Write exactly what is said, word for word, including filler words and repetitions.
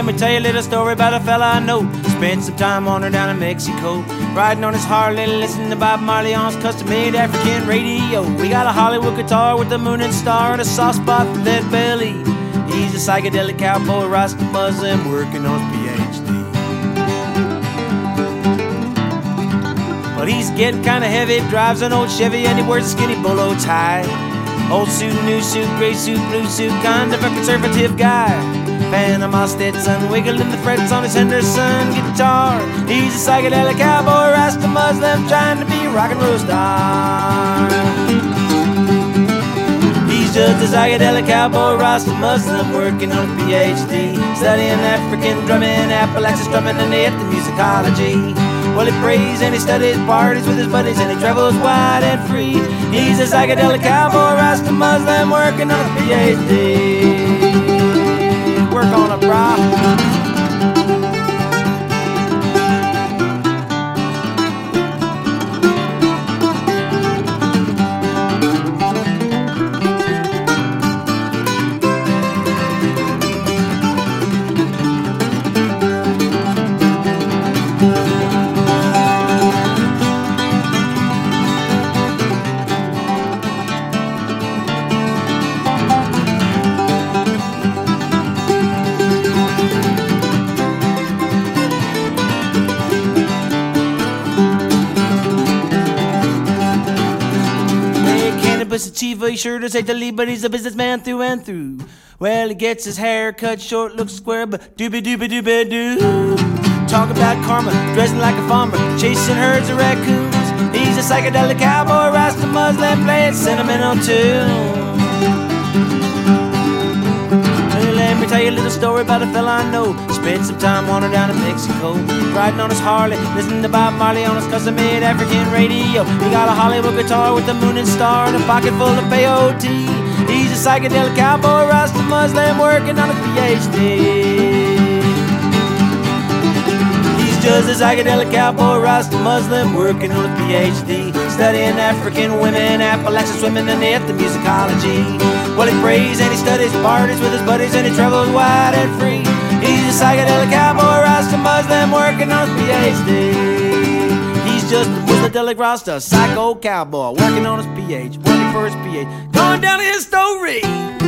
me tell you a little story about a fella I know. Spent some time on her down in Mexico, riding on his Harley, listening to Bob Marley on his custom-made African radio. We got a Hollywood guitar with the moon and star and a soft spot for Lead Belly. He's a psychedelic cowboy, Rasta Muslim, working on his P H D. But he's getting kinda heavy, drives an old Chevy, and he wears a skinny bolo tie. Old suit, new suit, gray suit, blue suit, kind of a conservative guy. Panama Stetson, wiggling the frets on his Henderson guitar. He's a psychedelic cowboy, Rasta Muslim, trying to be a rock and roll star. He's just a psychedelic cowboy, Rasta Muslim, working on his P H D. Studying African drumming, Appalachian strumming, and the ethnomusicology. Well, he prays and he studies, parties with his buddies, and he travels wide and free. He's a psychedelic cowboy, Rasta Muslim, working on a P H D. Work on a bra. Sativa, he sure does hate to leave, but he's a businessman through and through. Well, he gets his hair cut short, looks square, but doobie doobie doobie doo. Talk about karma, dressing like a farmer, chasing herds of raccoons. He's a psychedelic cowboy, Rasta Muslim, playing sentimental tunes. Let me tell you a little story about a fella I know. Spent some time wandering down in Mexico, riding on his Harley, listening to Bob Marley on his custom-made African radio. He got a Hollywood guitar with the moon and star and a pocket full of peyote. He's a psychedelic cowboy, Rasta Muslim, working on a P H D. He's just a psychedelic cowboy, Rasta Muslim, working on a P H D. Studying African women, Appalachian swimming, and the ethnomusicology. Well, he prays and he studies, parties with his buddies, and he travels wide and free. He's a psychedelic cowboy, Rasta Muslim, working on his P H D. He's just a psychedelic Rasta, psycho cowboy, working on his P H, working for his P H, going down to his story.